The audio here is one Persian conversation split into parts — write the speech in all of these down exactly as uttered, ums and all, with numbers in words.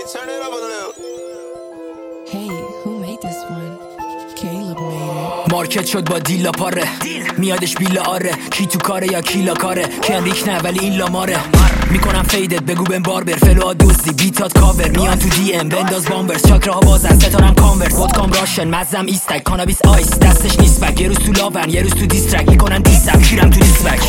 turn it up a little. Hey, who made this one? Caleb made it. مارکت شد با دیلا پاره میادش بیلا آره کی تو کاره یا کیلا کاره کنریک نه ولی این لاماره میکنم فیدت بگو بهم باربر فلوها دوستی بیتات کاور میان تو دی ام بنداز بامبرز چاکراها بازن ستارم کانورس ودکام راشن مزم ایستک کانابیس آیس دستش نیست بک یه روز تو لاون یه روز تو دیسترک میکنن دیسم کیرم تو دیسبک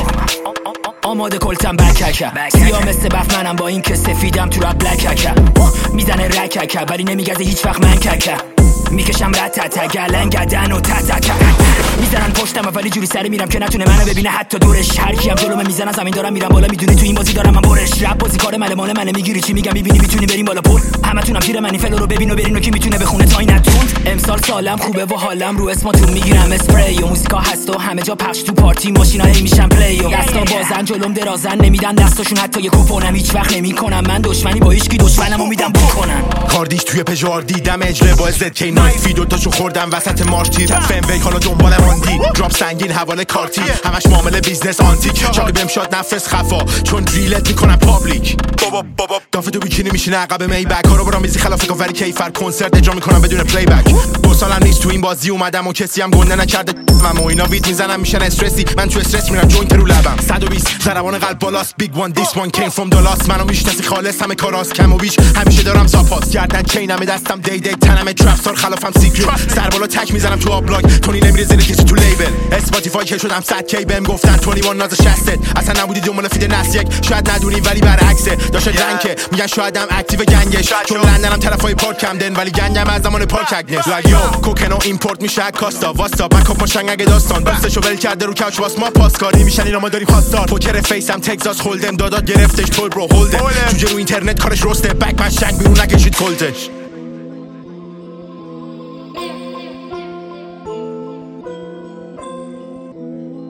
آماده کلتم بککه سیاه مثل بف منم با این که سفیدم تو رپ بلککه میزنه رککه ولی نمیگرده هیچ وقت من ککه میکشم رتته گلن گدن و تتکه میزنن پشتم ولی جوری سری میرم که نتونه منو ببینه حتی دورش هر کیم جلومه میزنن زمین دارم میرم بالا میدونی تو این بازی دارم من برش رپ بازی کار مال مال منه میگیری چی میگم میبینی میتونی بریم بالا پر همتونم پیر منی فلو رو ببین و برین و کی میتونه بخونه تا این نتوند امسال سالم خوبه و حالم رو اسماتون میگیرم اسپری و موزیکا هست و همه جا پخش تو پارتی ماشینا هی میشن پلی و دستا بازن جلوم درازن نمیدن دستاشون حتی یه کوپونم هیچ وقت نمیکنم من دشمنی با هیچ کی دشمنمو میدم بکنن کاردیش توی پژار دیدم اجله با زد کی نایف ویدیو تاشو خوردم وسط مارتی فم وی حالا دنبالم آندی دراپ سنگین حواله کارتی همش معامله بیزنس آنتیک چاقی بهم شاد نفس خفا چون ریلت میکنم پابلیک بابا بابا دافه تو بیکینی میشینه عقب می بک ها رو برام میزی خلاف کافری کیفر کنسرت اجرا میکنم بدون پلی بک دو سالم نیست تو این بازی اومدم و کسی هم گنده نکرده و اینا ویت میزنم میشن استرسی من تو استرس میرم جوینت رو لبم صد و بیست ضربان قلب بالاست بیگ وان دیس وان کیم فرام دالاس منو میشناسی خالص همه کاراست کم و بیش همیشه دارم زاپاس گردن چینم دستم دی دی تنم ترپ سار خلافم سیکرت سر بالا تک میزنم تو آبلاگ تونی نمیره زیر کسی تو لیبل اسپاتیفای که شدم صد کی بهم گفتن بیست و یک ناز شصت اصلا نبودی دنبال فید نس یک شاید ندونی ولی برعکسه داشت رنگه میگن شایدم اکتیو گنگش چون لندنم طرفای پارک کمدن ولی گنگم از زمان پارک اگنس یو کوکنو ایمپورت میشه کاستا واستا من کاپ ماشنگ اگه داستان باستشو ول کرده رو کوچ واس ما پاسکاری میشن اینا ما داریم خواستار پوکر فیسم تگزاس هولدم دادات گرفتش تول برو هولدم جوجه رو اینترنت کارش رسته بک من شنگ بیرون نکشید کلتش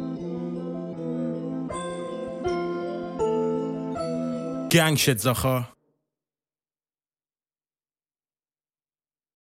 گنگ شد زاخا